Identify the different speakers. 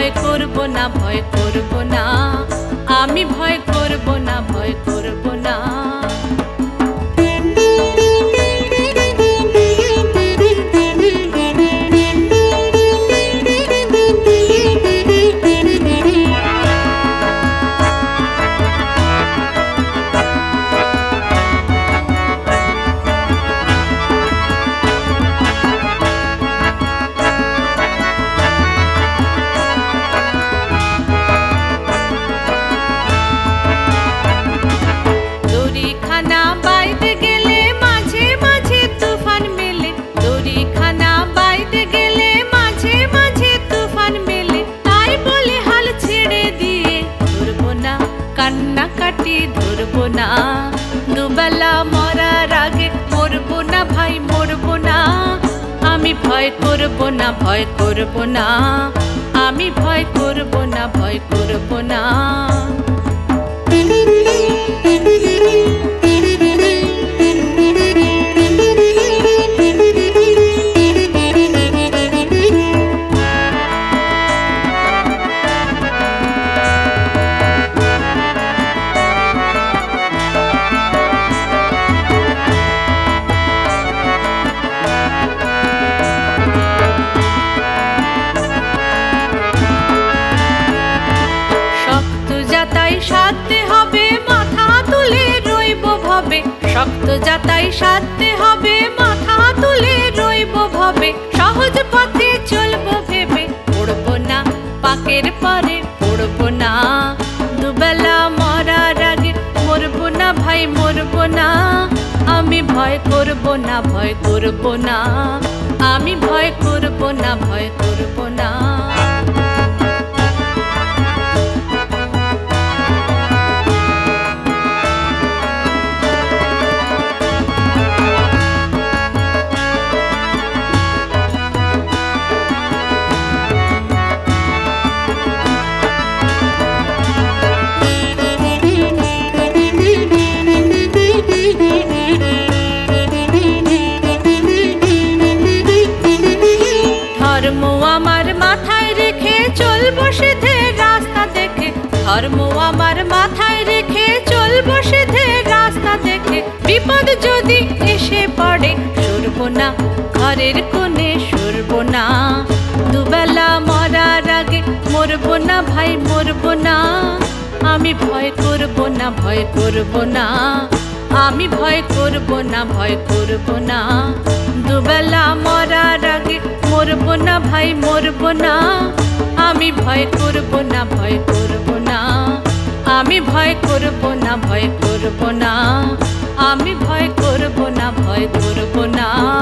Speaker 1: ভয় করব না, ভয় করব না, আমি ভয় করব না, ভয় করব না। কান্নাকাটি ধরব না, দুবেলা মরার আগে মরব না ভাই, মরব না। আমি ভয় করব না, ভয় করব না, আমি ভয় করব না, ভয় করব না। যাতাই সাধতে হবে, মাথা তুলে রইব ভবে, শক্ত যাতাই সাধতে হবে, মাথা তুলে রইব ভবে। সহজ পথে চলব ভেবে, পড়ব না পাকের পরে, পড়ব না দুবেলা মরার আগে, মরব না ভাই, মরব না। আমি ভয় করব না, ভয় করব না, আমি ভয় করব না, ভয় করব না। ধর্ম আমার মাথায় রেখে চলব সিধে রাস্তা দেখে, ধর্ম আমার মাথায় রেখে চলব সিধে রাস্তা দেখে। বিপদ যদি এসে পড়ে সরব না, ঘরের কোণে সরব না, দুবেলা মরার আগে মরব না ভাই, মরব না। আমি ভয় করব না, ভয় করব না, আমি ভয় করব না, ভয় করব না। দুবেলা মরার আগে মরব না ভাই, মরব না। আমি ভয় করব না, ভয় করব না, আমি ভয় করব না, ভয় করব না, আমি ভয় করব না, ভয় করব না।